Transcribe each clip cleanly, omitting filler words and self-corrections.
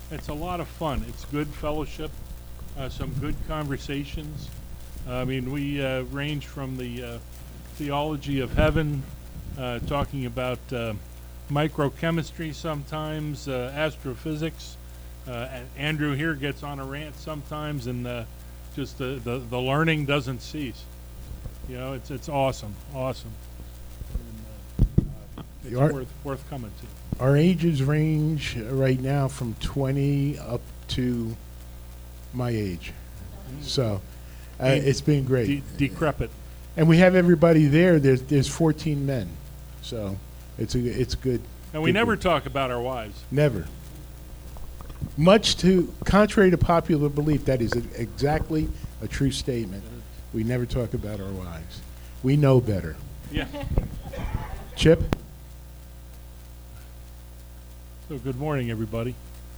It's a lot of fun. It's good fellowship, some good conversations. I mean, we range from the theology of heaven, talking about microchemistry sometimes, astrophysics. And Andrew here gets on a rant sometimes, and just the learning doesn't cease. You know, it's awesome, awesome. And, it's worth coming to. Our ages range right now from 20 up to my age. So it's been great. Decrepit. And we have everybody there. There's 14 men. So it's good. And we never talk about our wives. Never. Contrary to popular belief, that is exactly a true statement. We never talk about our wives. We know better. Yeah. Chip? So good morning, everybody.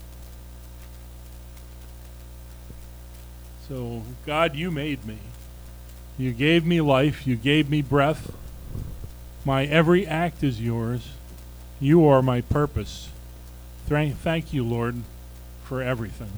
So, God, you made me. You gave me life. You gave me breath. My every act is yours. You are my purpose. Thank you, Lord, for everything.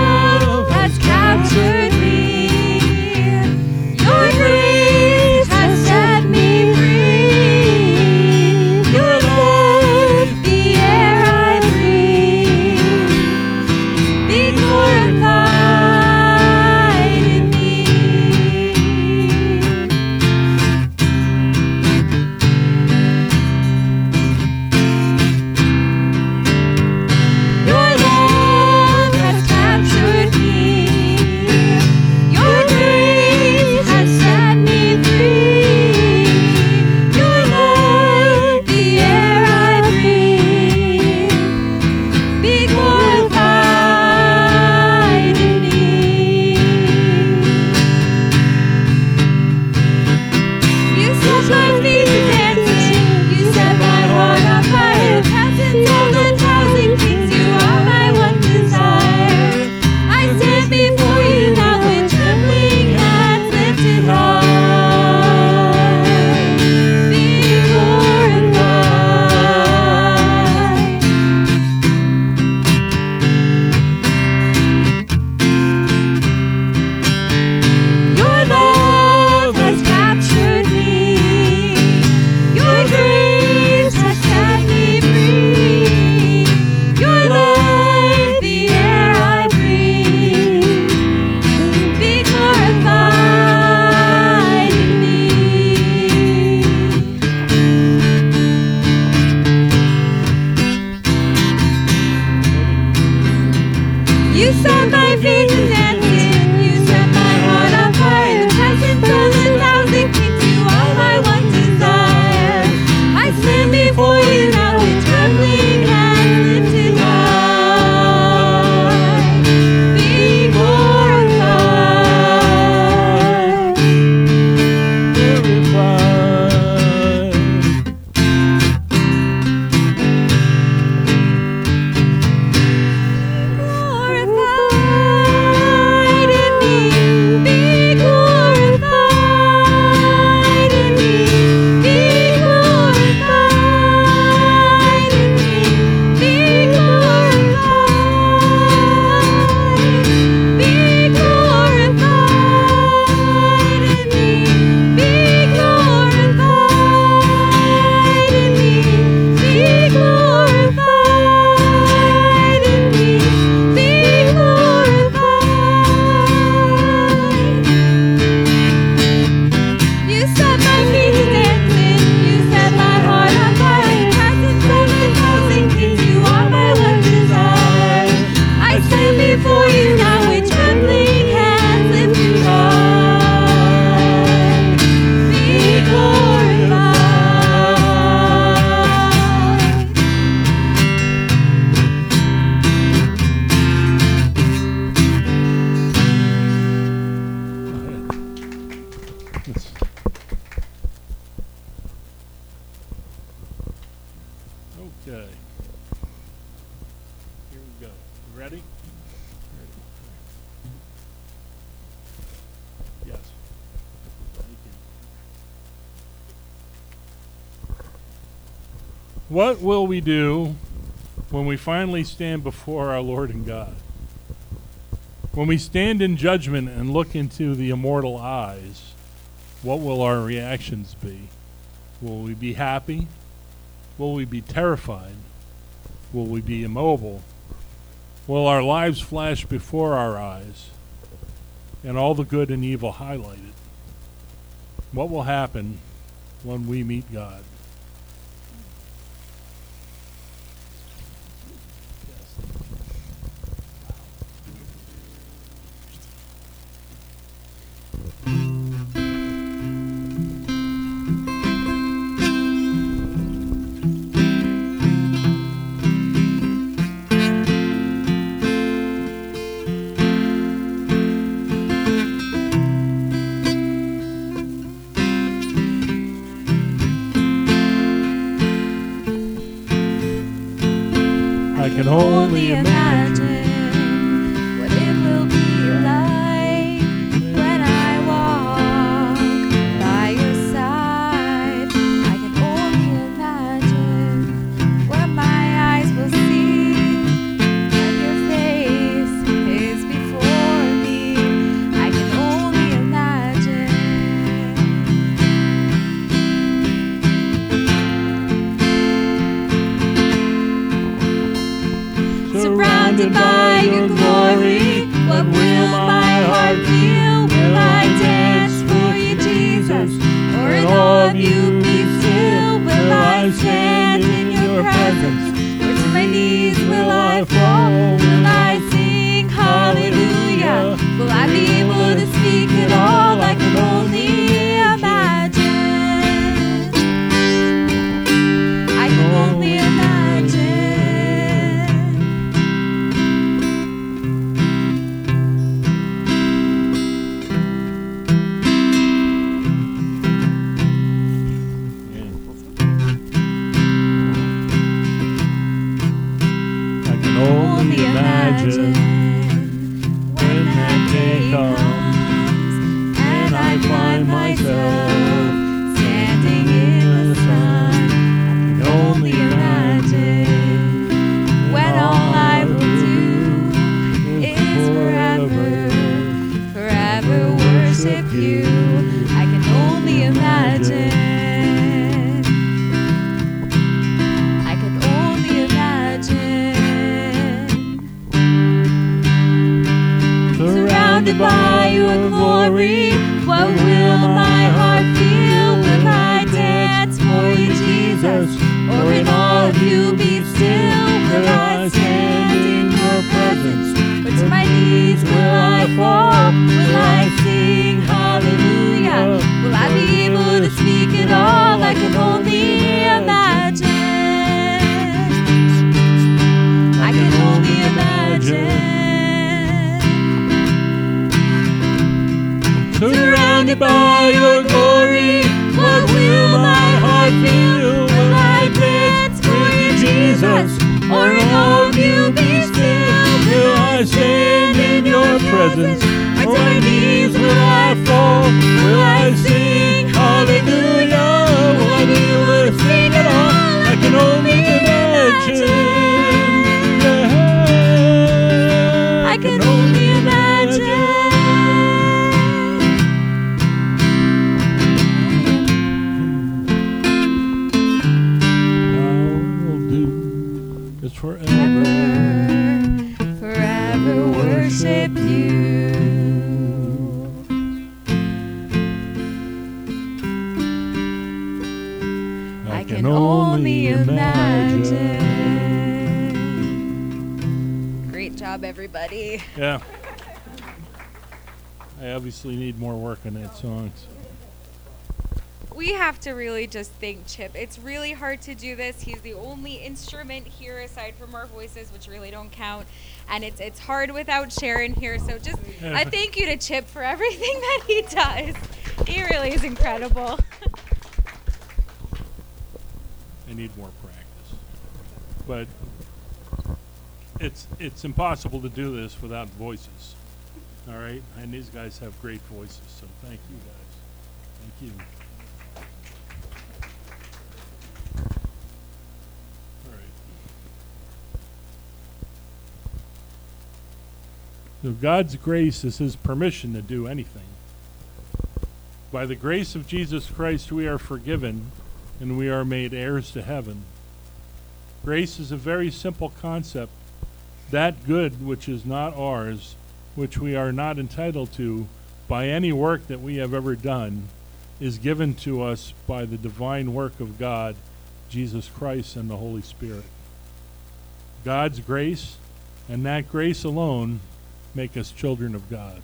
Your grace has What will we do when we finally stand before our Lord and God? When we stand in judgment and look into the immortal eyes, what will our reactions be? Will we be happy? Will we be terrified? Will we be immobile? Will our lives flash before our eyes and all the good and evil highlighted? What will happen when we meet God? I can only imagine what it will be like when I walk by your side. I can only imagine what my eyes will see when your face is before me. I can only imagine. Surrounded by your glory, what will my heart feel? Will I dance for you, Jesus? Or in awe of you be still? Will I stand in your presence? Or to my knees will I fall? Will I sing hallelujah? Will I be able to speak at all? I can only imagine. I can only imagine. only imagine when that day comes and I find myself standing in the sun. I can only imagine when all I will do is forever worship you. I can only imagine. Surrounded by your glory, what will my heart feel? Will I dance for you, Jesus? Or in awe of you be still? Will I stand in your presence? Or to my knees will I fall? Will I sing hallelujah? Will I be able to speak at all? I can only imagine. I can only imagine. Surrounded by your glory, what will my heart feel? Will I dance for you, Jesus? Or in awe of you be still? Will I stand in your presence? Or to my knees will I fall? Will I sing hallelujah? Will I be able to sing at all? I can only imagine. I can only imagine. Forever worship you. I can only imagine. Great job, everybody. Yeah. I obviously need more work on that song. So. We have to really just thank Chip. It's really hard to do this. He's the only instrument here aside from our voices, which really don't count. And it's hard without Sharon here. So just a thank you to Chip for everything that he does. He really is incredible. I need more practice. But it's impossible to do this without voices. All right? And these guys have great voices. So thank you guys. Thank you. So God's grace is his permission to do anything. By the grace of Jesus Christ, we are forgiven, and we are made heirs to heaven. Grace is a very simple concept. That good which is not ours, which we are not entitled to by any work that we have ever done, is given to us by the divine work of God, Jesus Christ, and the Holy Spirit. God's grace, and that grace alone, make us children of God.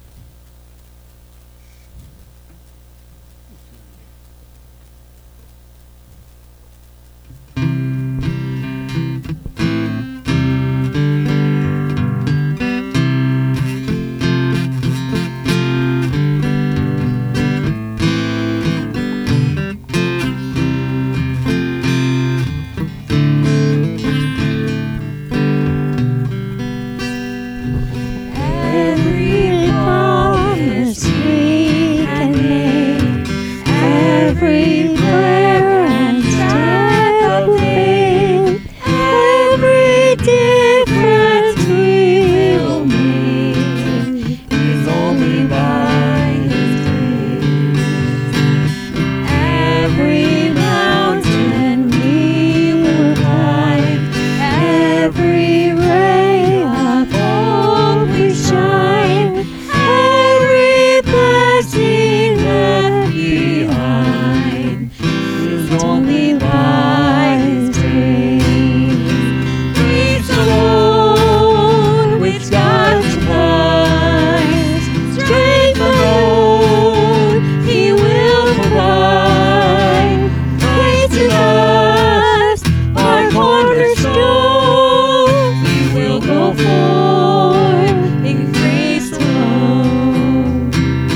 Every promise we can make, every prayer and step of faith, every difference we will make is only by His grace. Every mountain we will climb, every ray of hope we shine, every blessing left behind is only by His grace. Grace alone, which God supplies, strength alone He will provide. Grace in us, our cornerstone, we will go forth in grace alone.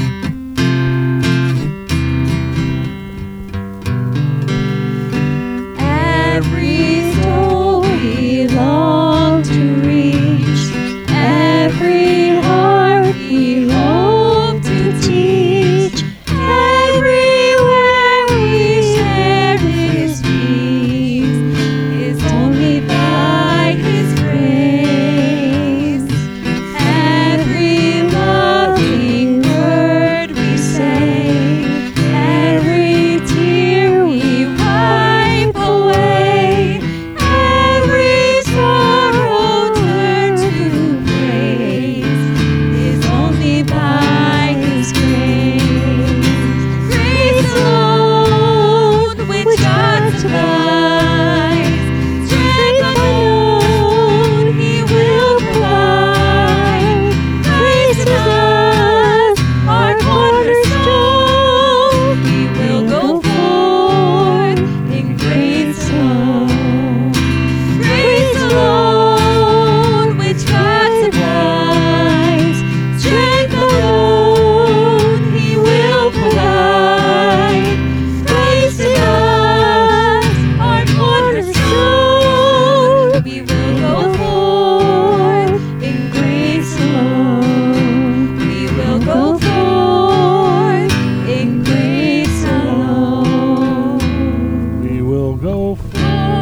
Every soul we long to reach, every heart we hope to teach, everywhere we share His peace is only by His grace. Every loving word we say, every tear we wipe away, every sorrow turn to praise is only by His grace. Grace alone, which God supplies, strength alone He will provide. Grace in us, our cornerstone, we will go forth in grace alone. Grace alone, which God supplies, strength alone He will provide. Grace in us, our cornerstone, we will go forth in grace alone. We will go forth in grace alone. We will go Forth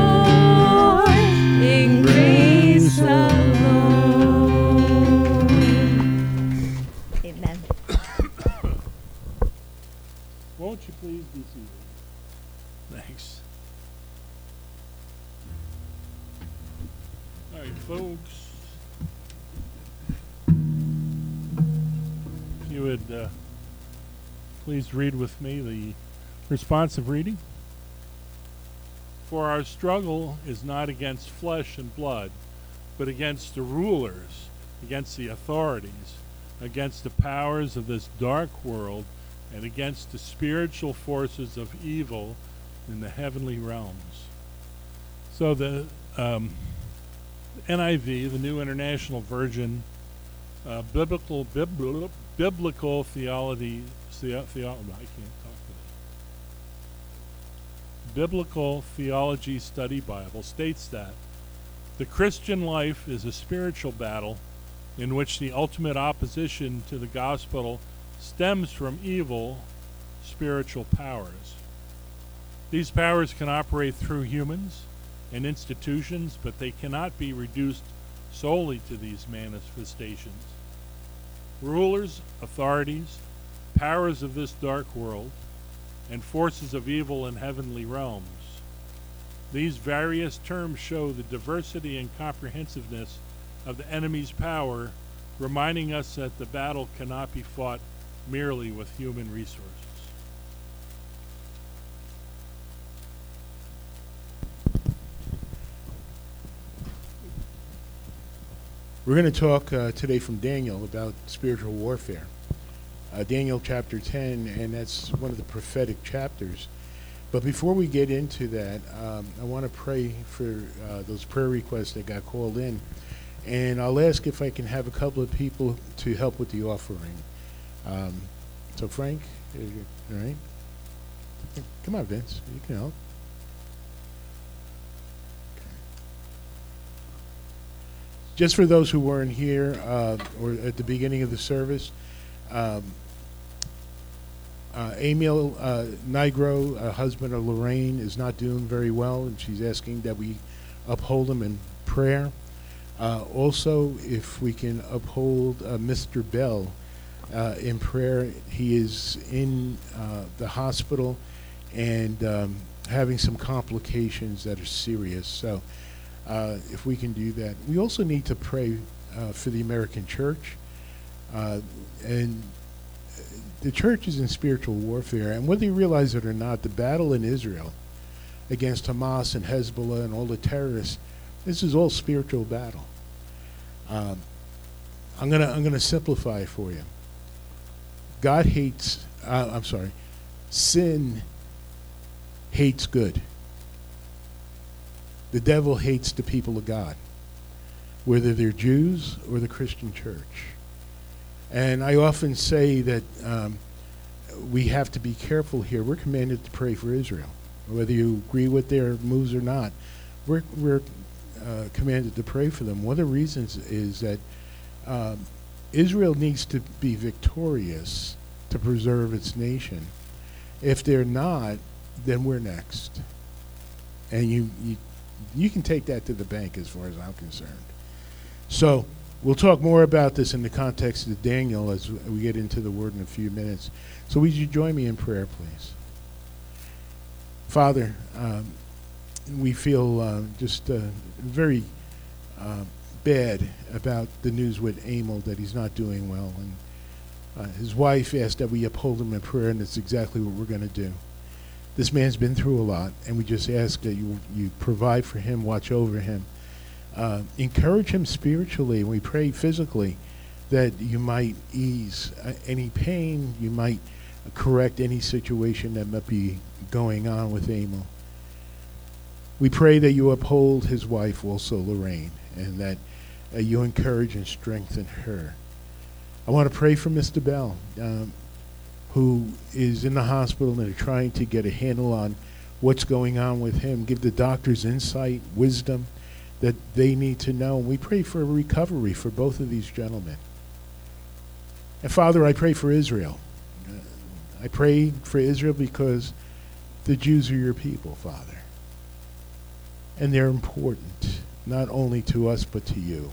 in grace alone. Amen. Won't you please be seated? Thanks. All right, folks. If you would please read with me the responsive reading. For our struggle is not against flesh and blood, but against the rulers, against the authorities, against the powers of this dark world, and against the spiritual forces of evil in the heavenly realms. So the NIV, the New International Version, biblical theology, I can't talk today. Biblical Theology Study Bible states that the Christian life is a spiritual battle in which the ultimate opposition to the gospel stems from evil spiritual powers. These powers can operate through humans and institutions, but they cannot be reduced solely to these manifestations. rulers, authorities, powers of this dark world, and forces of evil in heavenly realms. These various terms show the diversity and comprehensiveness of the enemy's power, reminding us that the battle cannot be fought merely with human resources. We're going to talk today from Daniel about spiritual warfare. Daniel chapter 10, and that's one of the prophetic chapters. But before we get into that, I want to pray for those prayer requests that got called in. And I'll ask if I can have a couple of people to help with the offering. So Frank, all right? Come on, Vince, you can help. Just for those who weren't here or at the beginning of the service, Emil Nigro, husband of Lorraine, is not doing very well, and she's asking that we uphold him in prayer. Also, if we can uphold Mr. Bell in prayer. He is in the hospital and having some complications that are serious. So if we can do that. We also need to pray for the American church. And the church is in spiritual warfare. And whether you realize it or not, the battle in Israel against Hamas and Hezbollah and all the terrorists, this is all spiritual battle. I'm gonna simplify it for you. God hates, sin hates good. The devil hates the people of God, whether they're Jews or the Christian church. And I often say that we have to be careful here. We're commanded to pray for Israel. Whether you agree with their moves or not, we're commanded to pray for them. One of the reasons is that Israel needs to be victorious to preserve its nation. If they're not, then we're next. And you can take that to the bank as far as I'm concerned. So we'll talk more about this in the context of Daniel as we get into the Word in a few minutes. So would you join me in prayer, please? Father, we feel just very bad about the news with Emil, that he's not doing well. And his wife asked that we uphold him in prayer, and that's exactly what we're going to do. This man's been through a lot, and we just ask that you provide for him, watch over him, encourage him spiritually, and we pray physically that you might ease any pain, you might correct any situation that might be going on with Emil. We pray that you uphold his wife also, Lorraine, and that you encourage and strengthen her. I want to pray for Mr. Bell, who is in the hospital and they're trying to get a handle on what's going on with him. Give the doctors insight, wisdom that they need to know. We pray for a recovery for both of these gentlemen. And Father, I pray for Israel. I pray for Israel because the Jews are your people, Father. And they're important, not only to us, but to you.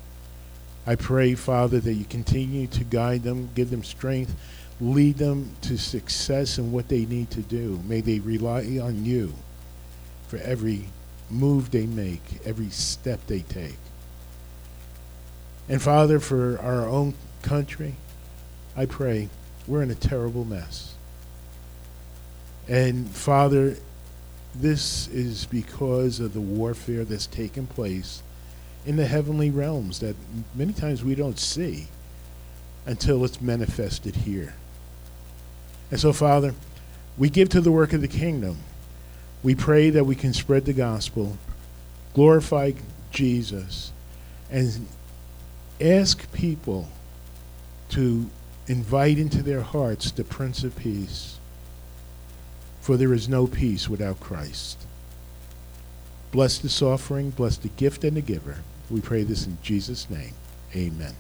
I pray, Father, that you continue to guide them, give them strength, lead them to success in what they need to do. May they rely on you for every move they make, every step they take. And Father, for our own country, I pray, we're in a terrible mess. And Father, this is because of the warfare that's taken place in the heavenly realms that many times we don't see until it's manifested here. And so, Father, we give to the work of the kingdom. We pray that we can spread the gospel, glorify Jesus, and ask people to invite into their hearts the Prince of Peace, for there is no peace without Christ. Bless this offering, bless the gift and the giver. We pray this in Jesus' name. Amen.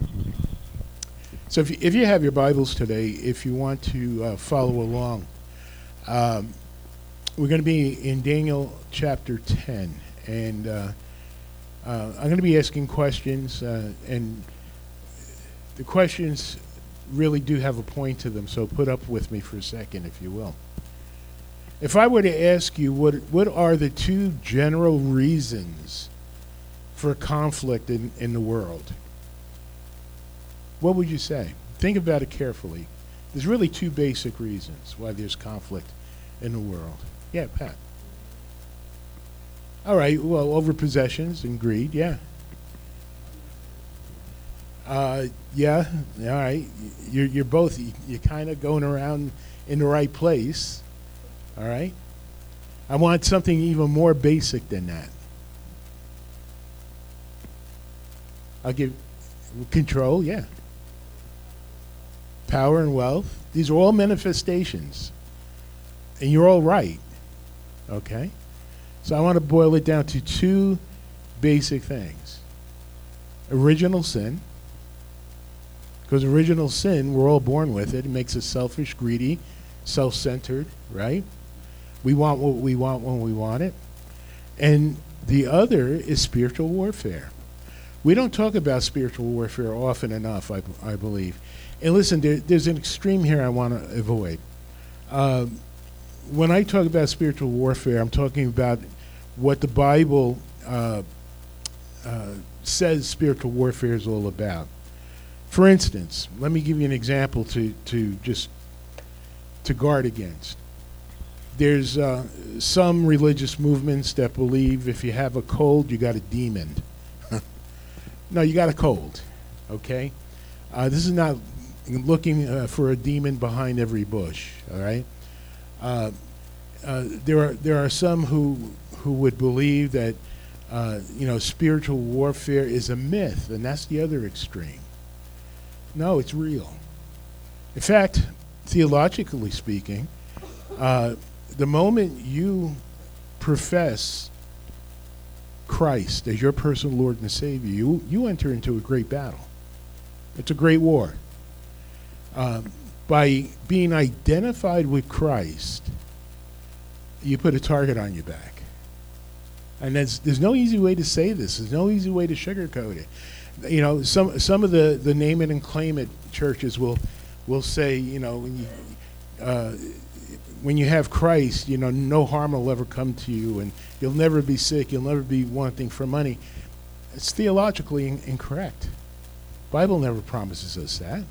So if you have your Bibles today, if you want to follow along, We're going to be in Daniel chapter 10, and I'm going to be asking questions, and the questions really do have a point to them, so put up with me for a second, if you will. If I were to ask you what are the two general reasons for conflict in the world, what would you say? Think about it carefully. There's really two basic reasons why there's conflict in the world. Yeah, Pat. All right, well, over possessions and greed, yeah. Yeah, all right. You're both, you're kind of going around in the right place, all right? I want something even more basic than that. I'll give control, yeah. Power and wealth. These are all manifestations. And you're all right, okay? So I want to boil it down to two basic things. Original sin. Because original sin, we're all born with it. It makes us selfish, greedy, self-centered, right? We want what we want when we want it. And the other is spiritual warfare. We don't talk about spiritual warfare often enough, I believe. And listen, there's an extreme here I want to avoid. When I talk about spiritual warfare, I'm talking about what the Bible says spiritual warfare is all about. For instance, let me give you an example to guard against. There's some religious movements that believe if you have a cold, you got a demon. No, you got a cold, okay? This is not looking for a demon behind every bush, all right? There are some who would believe that spiritual warfare is a myth, and that's the other extreme. No, it's real. In fact, theologically speaking, the moment you profess Christ as your personal Lord and Savior, you enter into a great battle. It's a great war. By being identified with Christ, you put a target on your back. And there's no easy way to say this. There's no easy way to sugarcoat it. You know, some of the name it and claim it churches will say, when you have Christ, no harm will ever come to you, and you'll never be sick, you'll never be wanting for money. It's theologically incorrect. Bible never promises us that.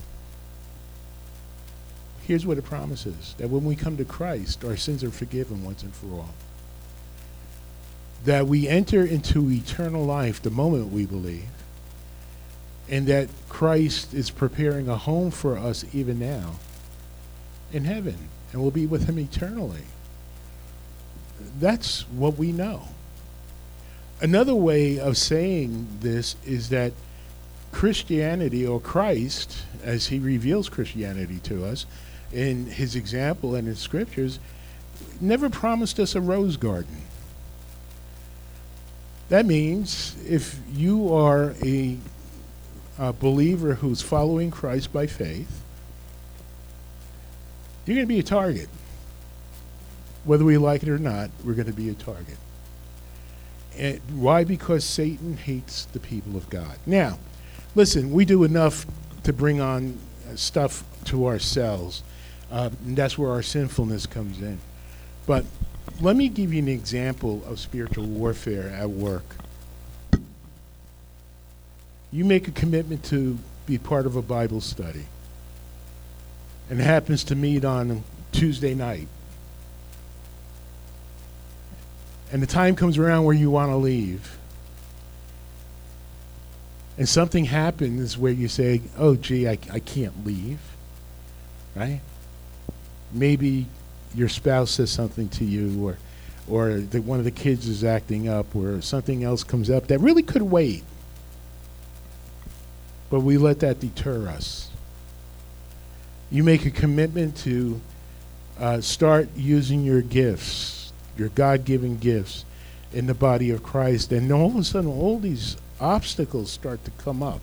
Here's what it promises, that when we come to Christ, our sins are forgiven once and for all. That we enter into eternal life the moment we believe, and that Christ is preparing a home for us even now in heaven, and we'll be with him eternally. That's what we know. Another way of saying this is that Christianity, or Christ, as he reveals Christianity to us in his example and in scriptures, never promised us a rose garden. That means if you are a believer who's following Christ by faith, you're going to be a target. Whether we like it or not, we're going to be a target. And why? Because Satan hates the people of God. Now, listen, we do enough to bring on stuff to ourselves, and that's where our sinfulness comes in. But let me give you an example of spiritual warfare at work. You make a commitment to be part of a Bible study, and it happens to meet on Tuesday night. And the time comes around where you want to leave. And something happens where you say, oh, gee, I can't leave. Right? Maybe your spouse says something to you, or one of the kids is acting up, or something else comes up that really could wait. But we let that deter us. You make a commitment to start using your gifts, your God-given gifts, in the body of Christ, and all of a sudden all these obstacles start to come up.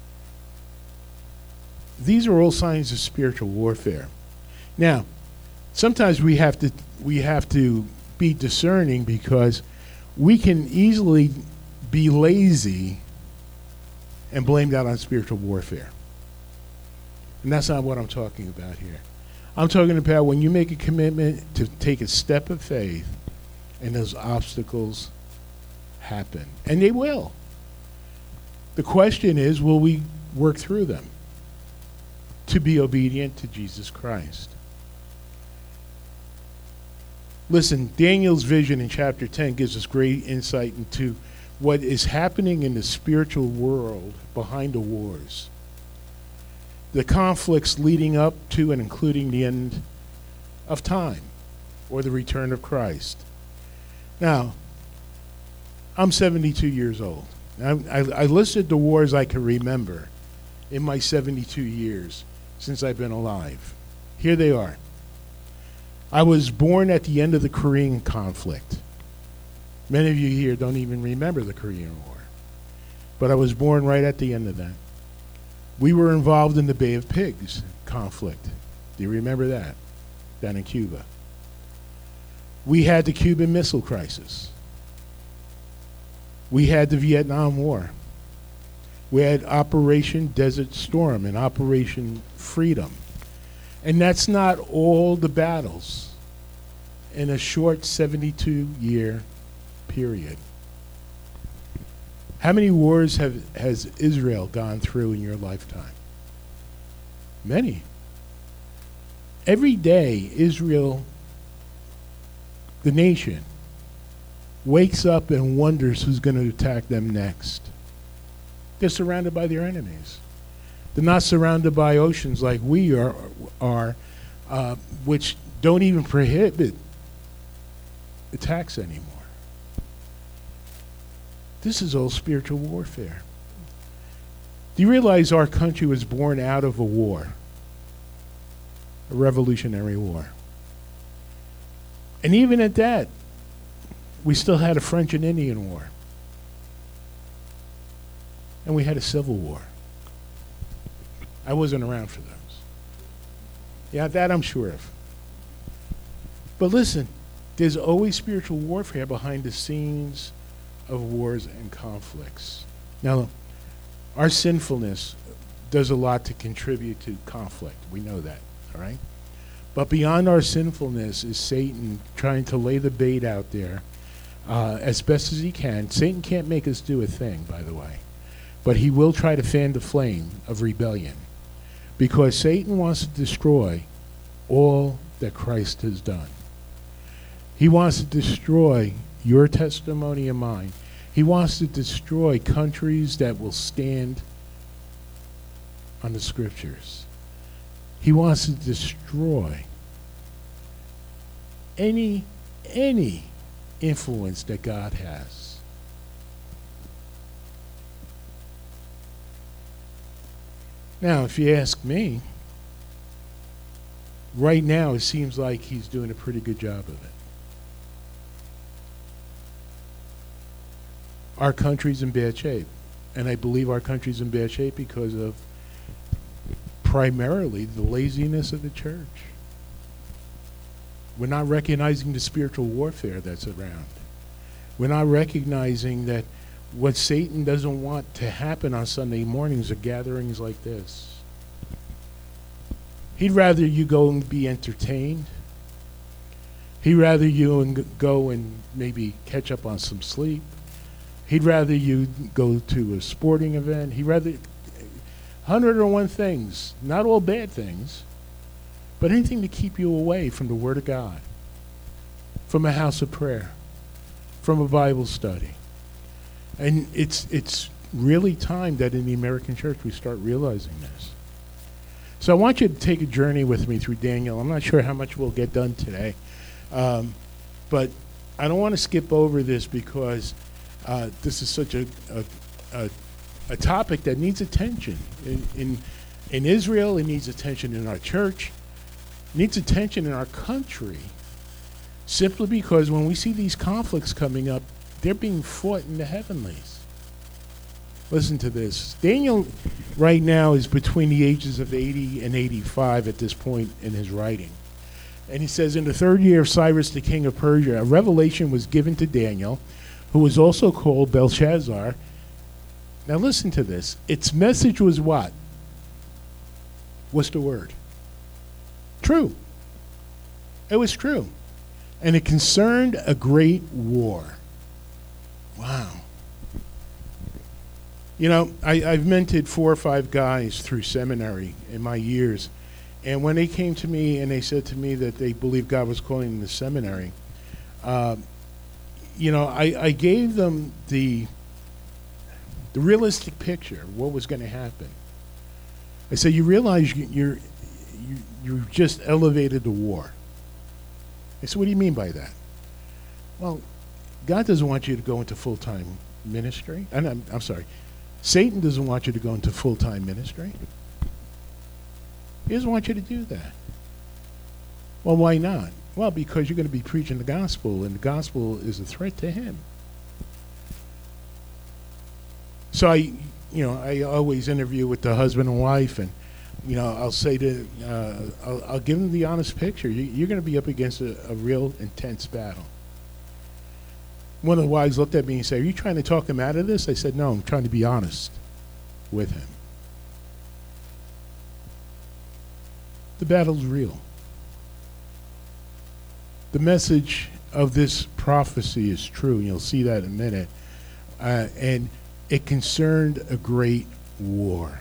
These are all signs of spiritual warfare. Now, sometimes we have to be discerning, because we can easily be lazy and blame that on spiritual warfare. And that's not what I'm talking about here. I'm talking about when you make a commitment to take a step of faith and those obstacles happen. And they will. The question is, will we work through them to be obedient to Jesus Christ? Listen, Daniel's vision in chapter 10 gives us great insight into what is happening in the spiritual world behind the wars, the conflicts leading up to and including the end of time or the return of Christ. Now, I'm 72 years old. I listed the wars I can remember in my 72 years since I've been alive. Here they are. I was born at the end of the Korean conflict. Many of you here don't even remember the Korean War. But I was born right at the end of that. We were involved in the Bay of Pigs conflict. Do you remember that? Down in Cuba. We had the Cuban Missile Crisis. We had the Vietnam War. We had Operation Desert Storm and Operation Freedom. And that's not all the battles in a short 72-year period. How many wars has Israel gone through in your lifetime? Many. Every day, Israel, the nation, wakes up and wonders who's going to attack them next. They're surrounded by their enemies. They're not surrounded by oceans like we are which don't even prohibit attacks anymore. This is all spiritual warfare. Do you realize our country was born out of a war? A revolutionary war. And even at that, we still had a French and Indian War. And we had a Civil War. I wasn't around for those. Yeah, that I'm sure of. But listen, there's always spiritual warfare behind the scenes of wars and conflicts. Now, our sinfulness does a lot to contribute to conflict. We know that, all right? But beyond our sinfulness is Satan trying to lay the bait out there as best as he can. Satan can't make us do a thing, by the way. But he will try to fan the flame of rebellion, because Satan wants to destroy all that Christ has done. He wants to destroy your testimony and mine. He wants to destroy countries that will stand on the scriptures. He wants to destroy any influence that God has. Now, if you ask me, right now it seems like he's doing a pretty good job of it. Our country's in bad shape. And I believe our country's in bad shape because of primarily the laziness of the church. We're not recognizing the spiritual warfare that's around. We're not recognizing that what Satan doesn't want to happen on Sunday mornings are gatherings like this. He'd rather you go and be entertained. He'd rather you go and maybe catch up on some sleep. He'd rather you go to a sporting event. He'd rather 101 things, not all bad things, but anything to keep you away from the Word of God, from a house of prayer, from a Bible study. And it's really time that in the American church we start realizing this. So I want you to take a journey with me through Daniel. I'm not sure how much we'll get done today, but I don't want to skip over this because this is such a topic that needs attention. In Israel, it needs attention in our church, it needs attention in our country, simply because when we see these conflicts coming up, they're being fought in the heavenlies. Listen to this. Daniel right now is between the ages of 80 and 85 at this point in his writing. And he says, in the 3rd year of Cyrus, the king of Persia, a revelation was given to Daniel, who was also called Belshazzar. Now listen to this. Its message was what? What's the word? True. It was true. And it concerned a great war. Wow. You know, I've mentored 4 or 5 guys through seminary in my years. And when they came to me and they said to me that they believed God was calling them to seminary, you know, I gave them the realistic picture of what was going to happen. I said, you realize you just elevated the war. I said, what do you mean by that? Well, God doesn't want you to go into full-time ministry. And I'm sorry. Satan doesn't want you to go into full-time ministry. He doesn't want you to do that. Well, why not? Well, because you're going to be preaching the gospel, and the gospel is a threat to him. So I always interview with the husband and wife, and I'll say to, I'll give them the honest picture. You're going to be up against a real intense battle. One of the wives looked at me and said, "Are you trying to talk him out of this?" I said, "No, I'm trying to be honest with him." The battle's real. The message of this prophecy is true, and you'll see that in a minute. And it concerned a great war.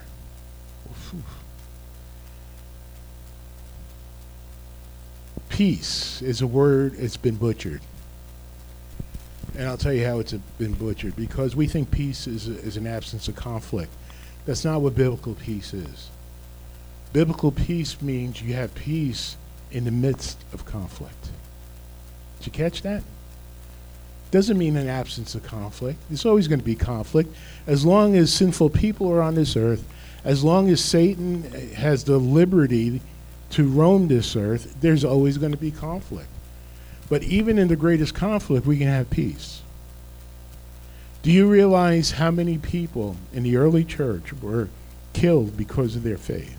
Peace is a word, it's been butchered. And I'll tell you how it's been butchered. Because we think peace is an absence of conflict. That's not what biblical peace is. Biblical peace means you have peace in the midst of conflict. Did you catch that? Doesn't mean an absence of conflict. There's always going to be conflict. As long as sinful people are on this earth, as long as Satan has the liberty to roam this earth, there's always going to be conflict. But even in the greatest conflict, we can have peace. Do you realize how many people in the early church were killed because of their faith?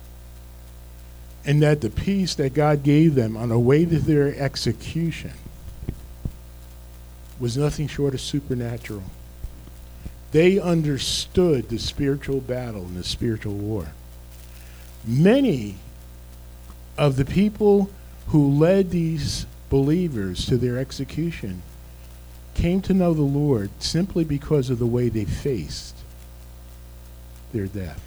And that the peace that God gave them on the way to their execution was nothing short of supernatural. They understood the spiritual battle and the spiritual war. Many of the people who led these believers to their execution came to know the Lord simply because of the way they faced their death.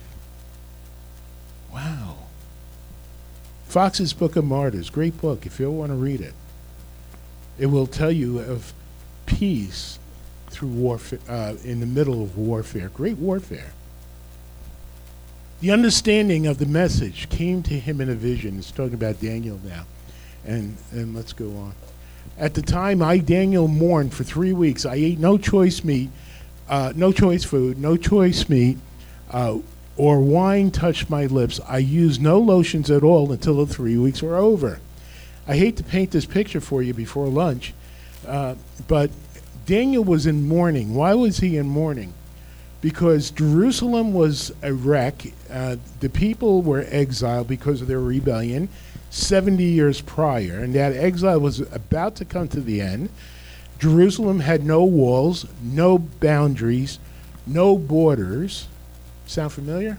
Wow. Fox's Book of Martyrs, great book if you ever want to read it. It will tell you of peace through warfare, in the middle of warfare, great warfare. The understanding of the message came to him in a vision. It's talking about Daniel now. And let's go on. At the time, Daniel, mourned for 3 weeks. I ate no choice meat, no choice food, no choice meat, or wine touched my lips. I used no lotions at all until the 3 weeks were over. I hate to paint this picture for you before lunch, but Daniel was in mourning. Why was he in mourning? Because Jerusalem was a wreck. The people were exiled because of their rebellion 70 years prior, and that exile was about to come to the end. Jerusalem had no walls, no boundaries, no borders. Sound familiar?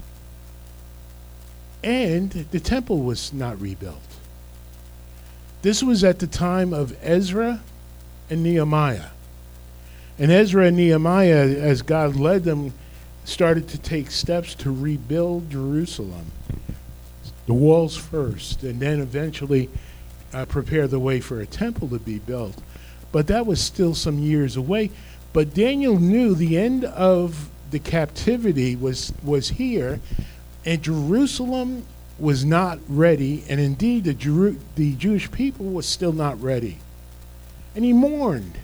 And the temple was not rebuilt. This was at the time of Ezra and Nehemiah. And Ezra and Nehemiah, as God led them, started to take steps to rebuild Jerusalem. The walls first, and then eventually prepare the way for a temple to be built. But that was still some years away. But Daniel knew the end of the captivity was here, and Jerusalem was not ready, and indeed the Jewish people was still not ready. And he mourned.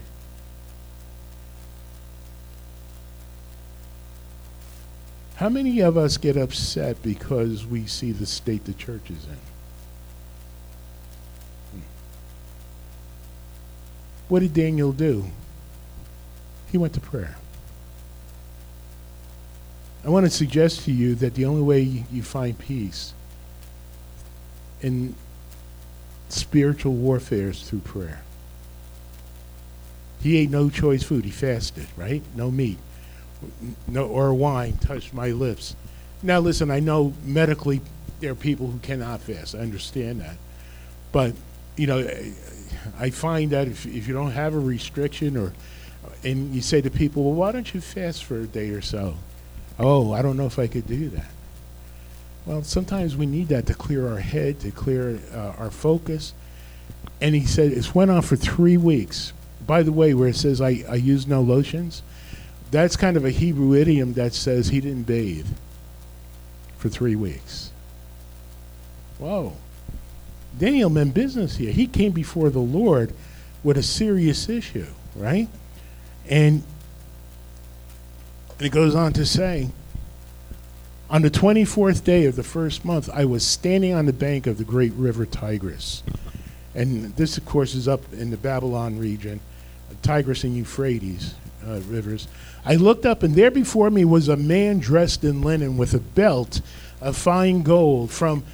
How many of us get upset because we see the state the church is in? What did Daniel do? He went to prayer. I want to suggest to you that the only way you find peace in spiritual warfare is through prayer. He ate no choice food. He fasted, right? No meat, no or wine touched my lips. Now, listen, I know medically there are people who cannot fast. I understand that. But, you know, I find that if you don't have a restriction and you say to people, well, why don't you fast for a day or so? Oh, I don't know if I could do that. Well, sometimes we need that to clear our head, to clear our focus. And he said it went on for 3 weeks. By the way, where it says I use no lotions, that's kind of a Hebrew idiom that says he didn't bathe for 3 weeks. Whoa. Daniel meant business here. He came before the Lord with a serious issue, right? And it goes on to say, on the 24th day of the first month, I was standing on the bank of the great river Tigris. And this, of course, is up in the Babylon region, Tigris and Euphrates rivers. I looked up, and there before me was a man dressed in linen with a belt of fine gold from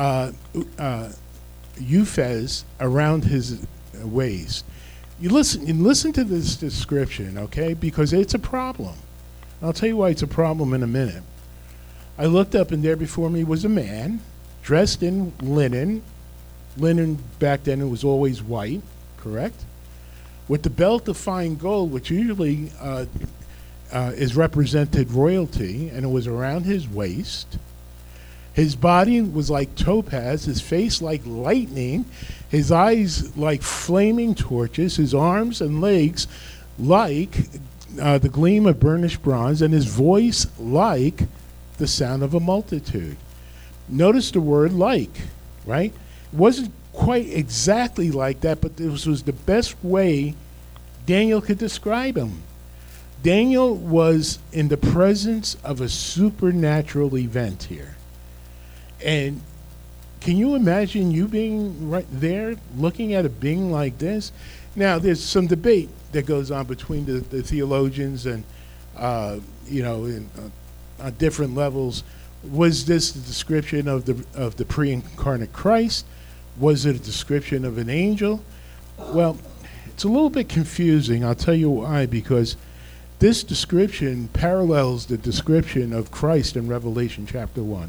Uphaz around his waist. You listen to this description, okay? Because it's a problem. I'll tell you why it's a problem in a minute. I looked up, and there before me was a man dressed in linen. Linen back then, it was always white, correct? With the belt of fine gold, which usually is represented royalty, and it was around his waist. His body was like topaz, his face like lightning, his eyes like flaming torches, his arms and legs like the gleam of burnished bronze, and his voice like the sound of a multitude. Notice the word like, right? It wasn't quite exactly like that, but this was the best way Daniel could describe him. Daniel was in the presence of a supernatural event here. And can you imagine you being right there looking at a being like this? Now, there's some debate that goes on between the theologians and, on different levels. Was this the description of the pre-incarnate Christ? Was it a description of an angel? Well, it's a little bit confusing. I'll tell you why. Because this description parallels the description of Christ in Revelation chapter 1.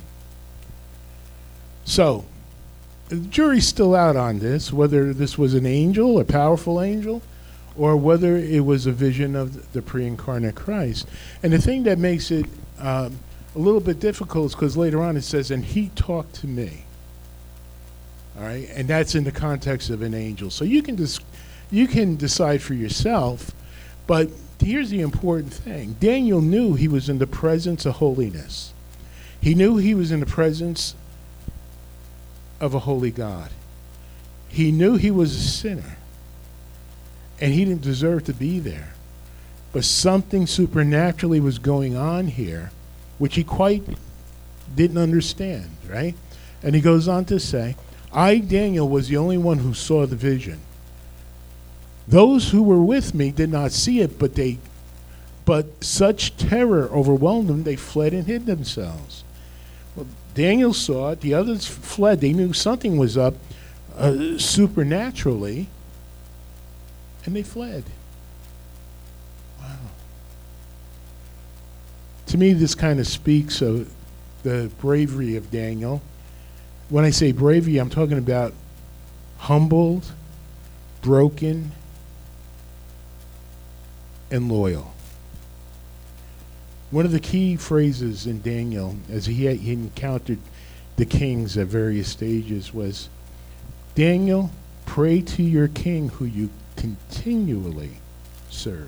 So, the jury's still out on this, whether this was an angel, a powerful angel, or whether it was a vision of the pre-incarnate Christ. And the thing that makes it a little bit difficult is because later on it says, and he talked to me. All right, and that's in the context of an angel. So you can decide for yourself, but here's the important thing. Daniel knew he was in the presence of holiness. He knew he was in the presence of a holy God. He knew he was a sinner, and he didn't deserve to be there. But something supernaturally was going on here, which he quite didn't understand, right? And he goes on to say, I, Daniel, was the only one who saw the vision. Those who were with me did not see it, but such terror overwhelmed them, they fled and hid themselves. Well, Daniel saw it, the others fled. They knew something was up supernaturally, and they fled. Wow. To me, this kind of speaks of the bravery of Daniel. When I say bravery, I'm talking about humbled, broken, and loyal. One of the key phrases in Daniel, as he encountered the kings at various stages, was, Daniel, pray to your king who you continually serve.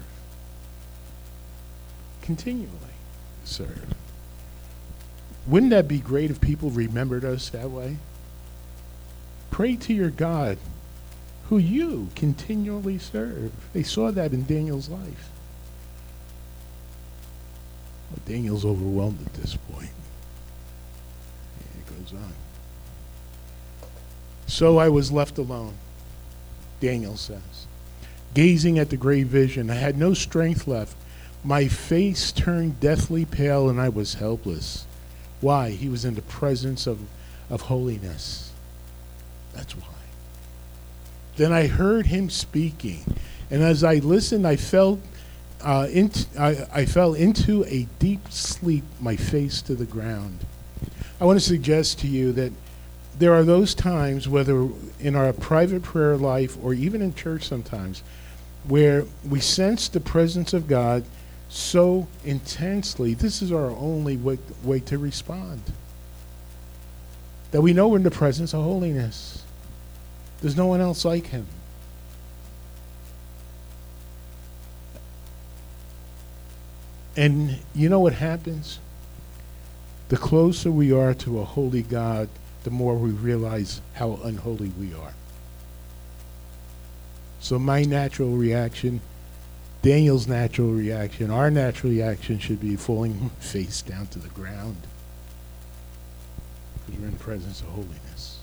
Continually serve. Wouldn't that be great if people remembered us that way? Pray to your God who you continually serve. They saw that in Daniel's life. Well, Daniel's overwhelmed at this point. And it goes on. So I was left alone, Daniel says, gazing at the great vision. I had no strength left. My face turned deathly pale, and I was helpless. Why? He was in the presence of holiness. That's why. Then I heard him speaking, and as I listened, I fell into a deep sleep, my face to the ground. I want to suggest to you that there are those times, whether in our private prayer life or even in church sometimes, where we sense the presence of God so intensely. This is our only way to respond. That we know we're in the presence of holiness. There's no one else like him. And you know what happens? The closer we are to a holy God, the more we realize how unholy we are. So my natural reaction, Daniel's natural reaction, our natural reaction should be falling face down to the ground. Because we're in the presence of holiness.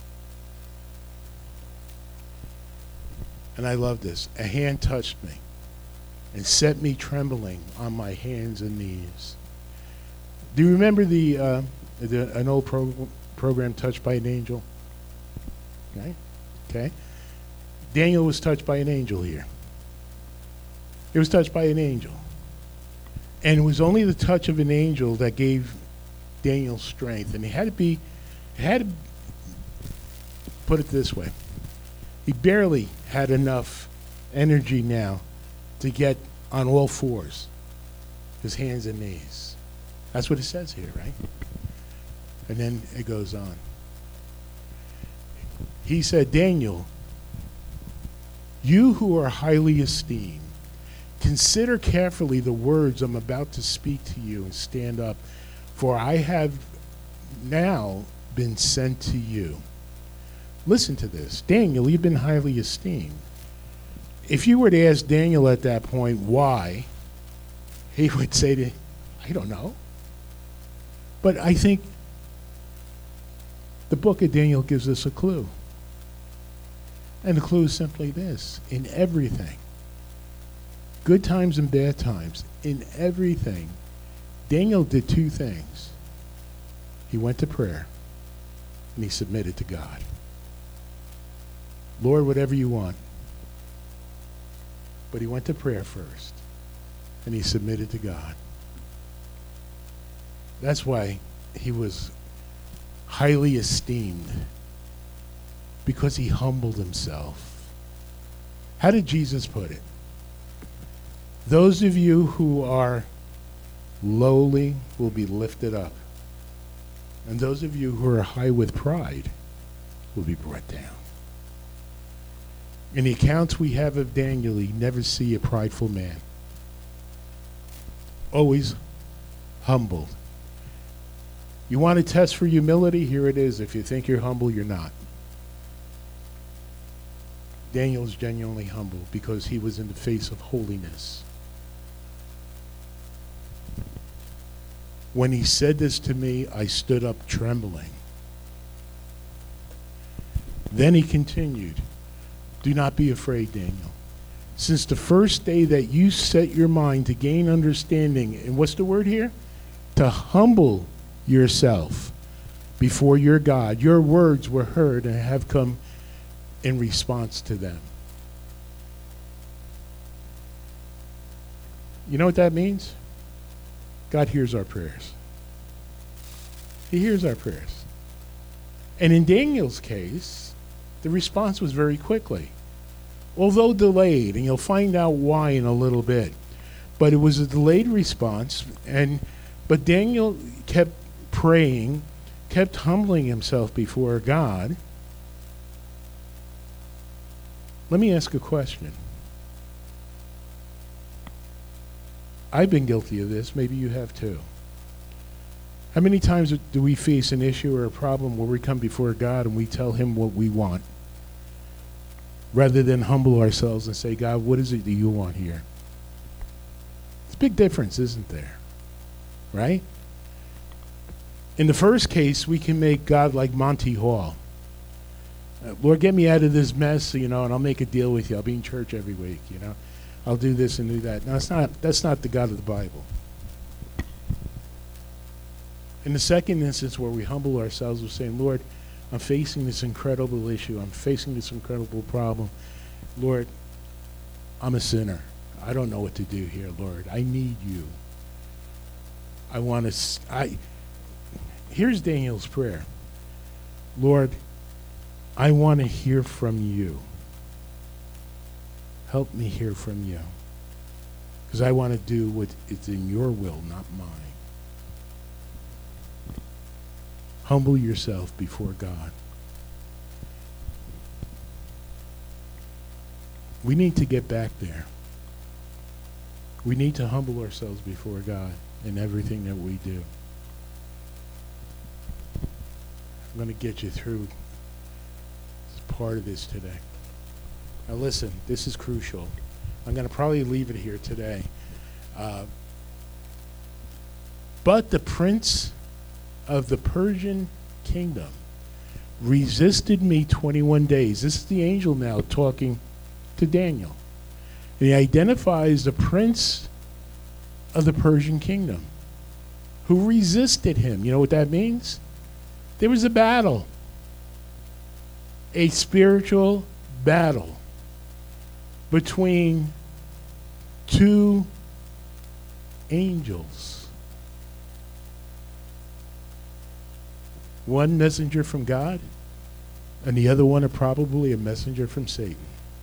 And I love this. A hand touched me and set me trembling on my hands and knees. Do you remember an old program, Touched by an Angel? Okay. Daniel was touched by an angel here. He was touched by an angel. And it was only the touch of an angel that gave Daniel strength. And he had to put it this way. He barely had enough energy now to get on all fours, his hands and knees. That's what it says here, right? And then it goes on. He said, Daniel, you who are highly esteemed, consider carefully the words I'm about to speak to you and stand up, for I have now been sent to you. Listen to this. Daniel, you've been highly esteemed. If you were to ask Daniel at that point why, he would say I don't know. But I think the book of Daniel gives us a clue. And the clue is simply this. In everything, good times and bad times, in everything, Daniel did two things. He went to prayer, and he submitted to God. Lord, whatever you want. But he went to prayer first, and he submitted to God. That's why he was highly esteemed, because he humbled himself. How did Jesus put it? Those of you who are lowly will be lifted up, and those of you who are high with pride will be brought down. In the accounts we have of Daniel, you never see a prideful man. Always humbled. You want a test for humility? Here it is. If you think you're humble, you're not. Daniel's genuinely humble because he was in the face of holiness. When he said this to me, I stood up trembling. Then he continued, do not be afraid, Daniel. Since the first day that you set your mind to gain understanding, and what's the word here? To humble yourself before your God, your words were heard and have come in response to them. You know what that means? God hears our prayers. He hears our prayers. And in Daniel's case, the response was very quickly. Although delayed, and you'll find out why in a little bit. But it was a delayed response, but Daniel kept praying, kept humbling himself before God. Let me ask a question. I've been guilty of this. Maybe you have too. How many times do we face an issue or a problem where we come before God and we tell him what we want, rather than humble ourselves and say, God, what is it that you want here? It's a big difference, isn't there? Right? In the first case, we can make God like Monty Hall. Lord, get me out of this mess, and I'll make a deal with you. I'll be in church every week, I'll do this and do that. No, that's not the God of the Bible. In the second instance where we humble ourselves, we're saying, Lord, I'm facing this incredible issue. I'm facing this incredible problem. Lord, I'm a sinner. I don't know what to do here, Lord. I need you. I want to, here's Daniel's prayer. Lord, I want to hear from you. Help me hear from you. Because I want to do what is in your will, not mine. Humble yourself before God. We need to get back there. We need to humble ourselves before God in everything that we do. I'm going to get you through part of this today. Now listen, this is crucial. I'm going to probably leave it here today. But the prince of the Persian kingdom resisted me 21 days. This is the angel now talking to Daniel. And he identifies the prince of the Persian kingdom who resisted him. You know what that means? There was a battle, a spiritual battle between two angels. One messenger from God, and the other one probably a messenger from Satan.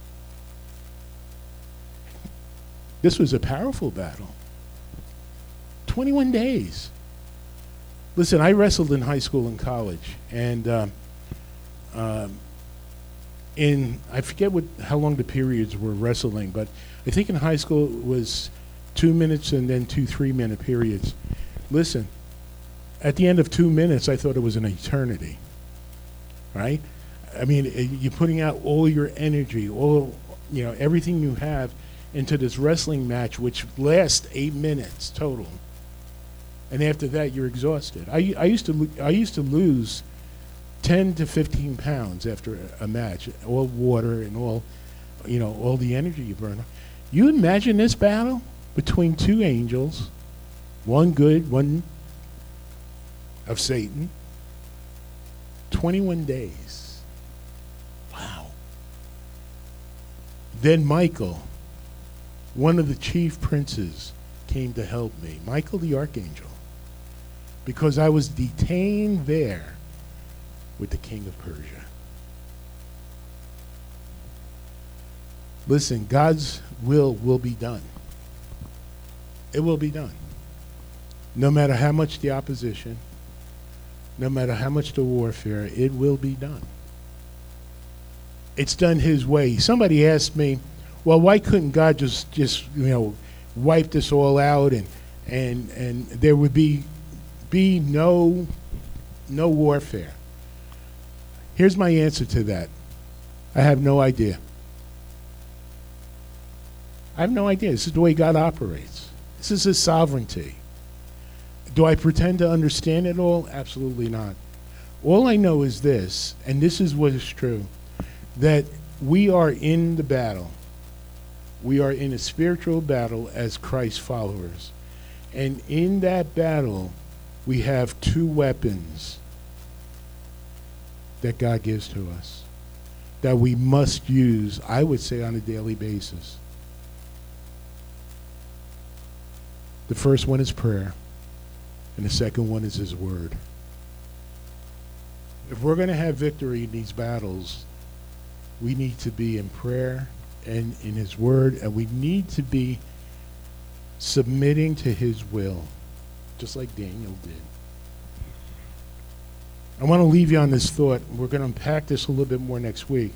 This was a powerful battle. 21 days. Listen, I wrestled in high school and college, and I forget how long the periods were wrestling, but I think in high school it was 2 minutes and then 2 3-minute periods. Listen, at the end of 2 minutes, I thought it was an eternity, right? I mean, you're putting out all your energy, everything you have into this wrestling match, which lasts 8 minutes total. And after that, you're exhausted. I used to lose 10 to 15 pounds after a match, all water and all the energy you burn. You imagine this battle between two angels, one good, one of Satan, 21 days. Wow. Then Michael, one of the chief princes, came to help me. Michael the archangel. Because I was detained there with the king of Persia. Listen, God's will be done. It will be done. No matter how much the opposition, no matter how much the warfare, it will be done. It's done his way. Somebody asked me, well, why couldn't God just wipe this all out and there would be no warfare? Here's my answer to that. I have no idea. I have no idea. This is the way God operates. This is his sovereignty. Do I pretend to understand it all? Absolutely not. All I know is this, and this is what is true, that we are in the battle. We are in a spiritual battle as Christ followers. And in that battle, we have two weapons that God gives to us that we must use, I would say, on a daily basis. The first one is prayer, and the second one is his word. If we're going to have victory in these battles, we need to be in prayer and in his word, and we need to be submitting to his will, just like Daniel did. I want to leave you on this thought. We're going to unpack this a little bit more next week.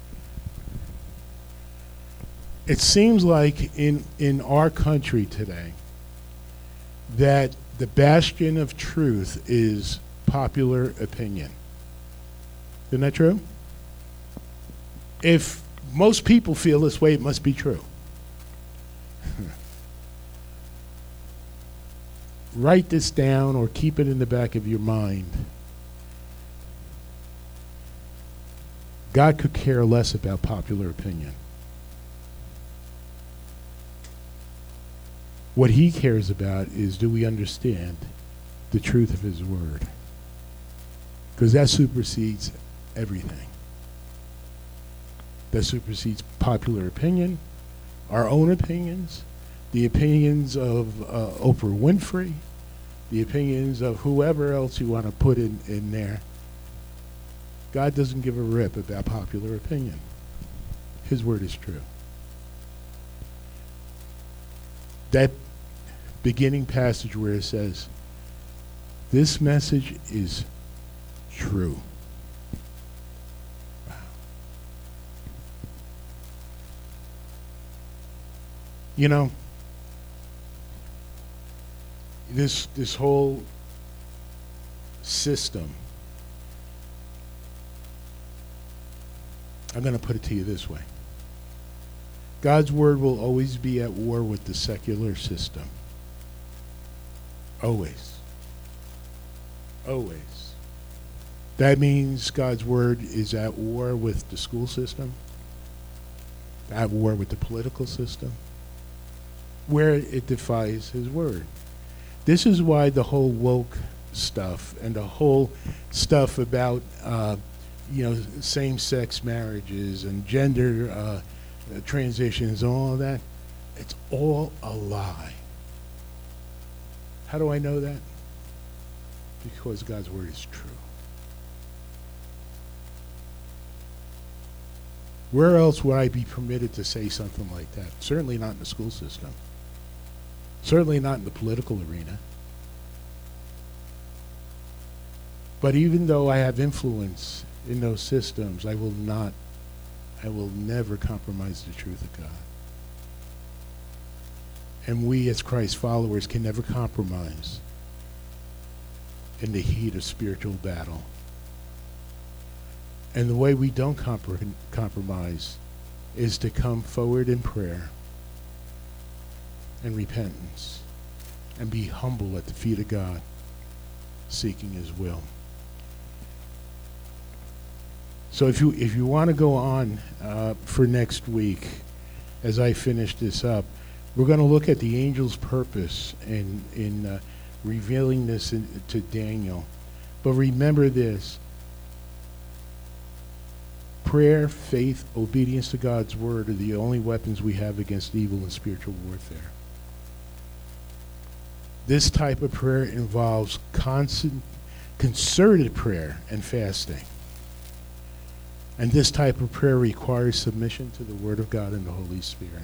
It seems like in our country today that the bastion of truth is popular opinion. Isn't that true? If most people feel this way, it must be true. Write this down or keep it in the back of your mind. God could care less about popular opinion. What he cares about is, do we understand the truth of his word? Because that supersedes everything. that supersedes popular opinion, our own opinions, the opinions of Oprah Winfrey, the opinions of whoever else you want to put in there. God doesn't give a rip about popular opinion. His word is true. That beginning passage where it says, this message is true. Wow. You know, this whole system, I'm going to put it to you this way. God's word will always be at war with the secular system. Always. Always. That means God's word is at war with the school system, at war with the political system, where it defies his word. This is why the whole woke stuff and the whole stuff about same-sex marriages and gender transitions and all of that, it's all a lie. How do I know that? Because God's word is true. Where else would I be permitted to say something like that? Certainly not in the school system. Certainly not in the political arena. But even though I have influence in those systems, I will never compromise the truth of God. And we as Christ followers can never compromise in the heat of spiritual battle. And the way we don't compromise is to come forward in prayer and repentance and be humble at the feet of God, seeking his will. So if you want to go on for next week, as I finish this up, we're going to look at the angel's purpose in revealing this to Daniel. But remember this: prayer, faith, obedience to God's word are the only weapons we have against evil and spiritual warfare. This type of prayer involves concerted prayer and fasting. And this type of prayer requires submission to the Word of God and the Holy Spirit.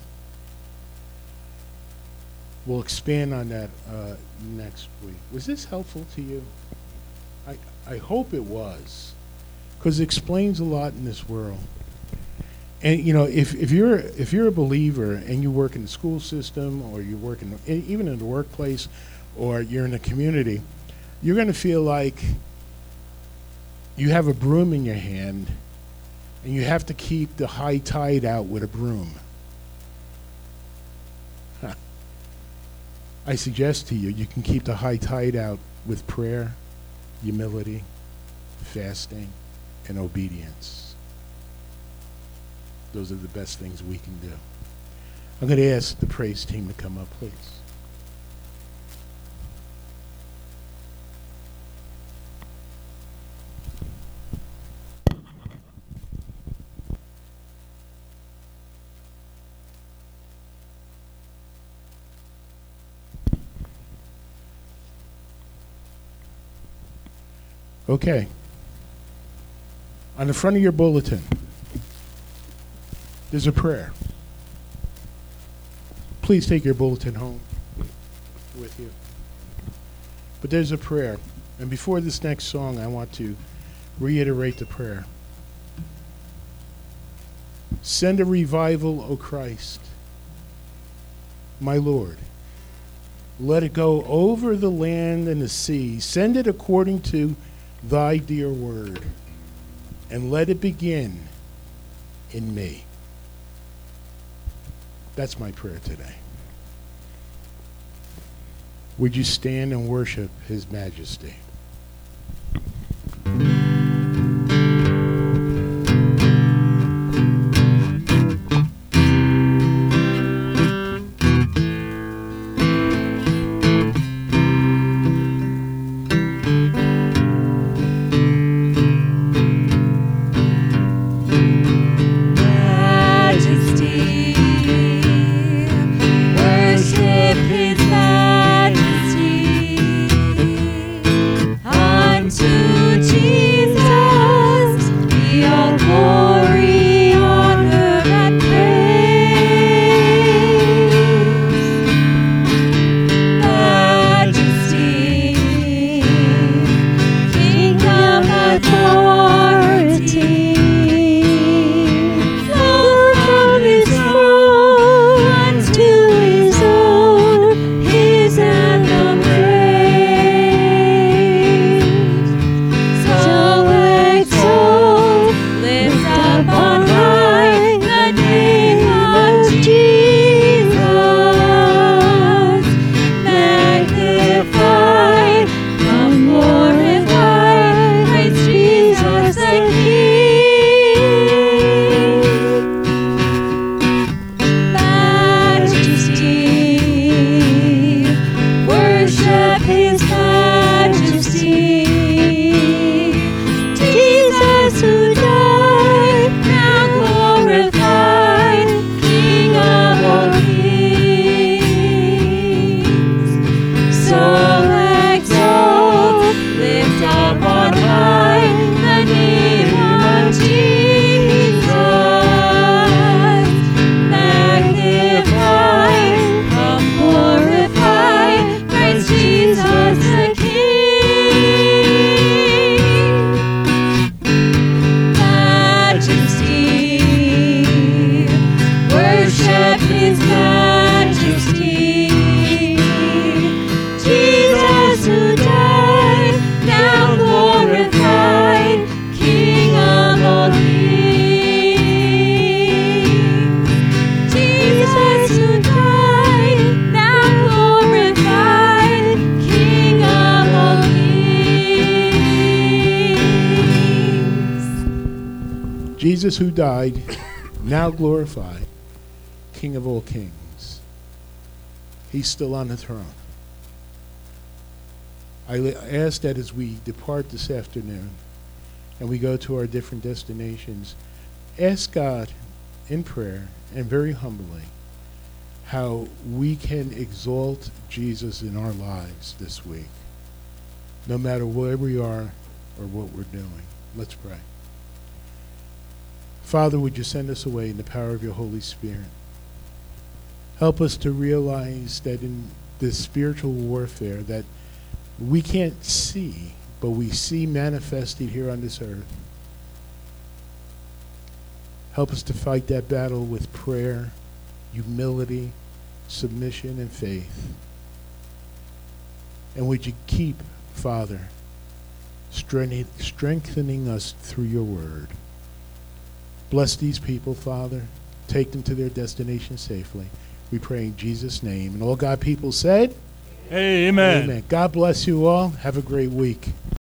We'll expand on that next week. Was this helpful to you? I hope it was, because it explains a lot in this world. And if you're a believer and you work in the school system, or you work even in the workplace, or you're in the community, you're going to feel like you have a broom in your hand, and you have to keep the high tide out with a broom. I suggest to you, you can keep the high tide out with prayer, humility, fasting, and obedience. Those are the best things we can do. I'm going to ask the praise team to come up, please. Okay. On the front of your bulletin, there's a prayer. Please take your bulletin home with you. But there's a prayer. And before this next song, I want to reiterate the prayer. Send a revival, O Christ, my Lord. Let it go over the land and the sea. Send it according to thy dear word, and let it begin in me. That's my prayer today. Would you stand and worship his majesty? Jesus who died, now glorified, King of all kings. He's still on the throne. I ask that as we depart this afternoon and we go to our different destinations, ask God in prayer and very humbly how we can exalt Jesus in our lives this week, no matter where we are or what we're doing. Let's pray. Father, would you send us away in the power of your Holy Spirit? Help us to realize that in this spiritual warfare that we can't see, but we see manifested here on this earth. Help us to fight that battle with prayer, humility, submission, and faith. And would you keep, Father, strengthening us through your word. Bless these people, Father. Take them to their destination safely. We pray in Jesus' name. And all God people said, Amen. Amen. God bless you all. Have a great week.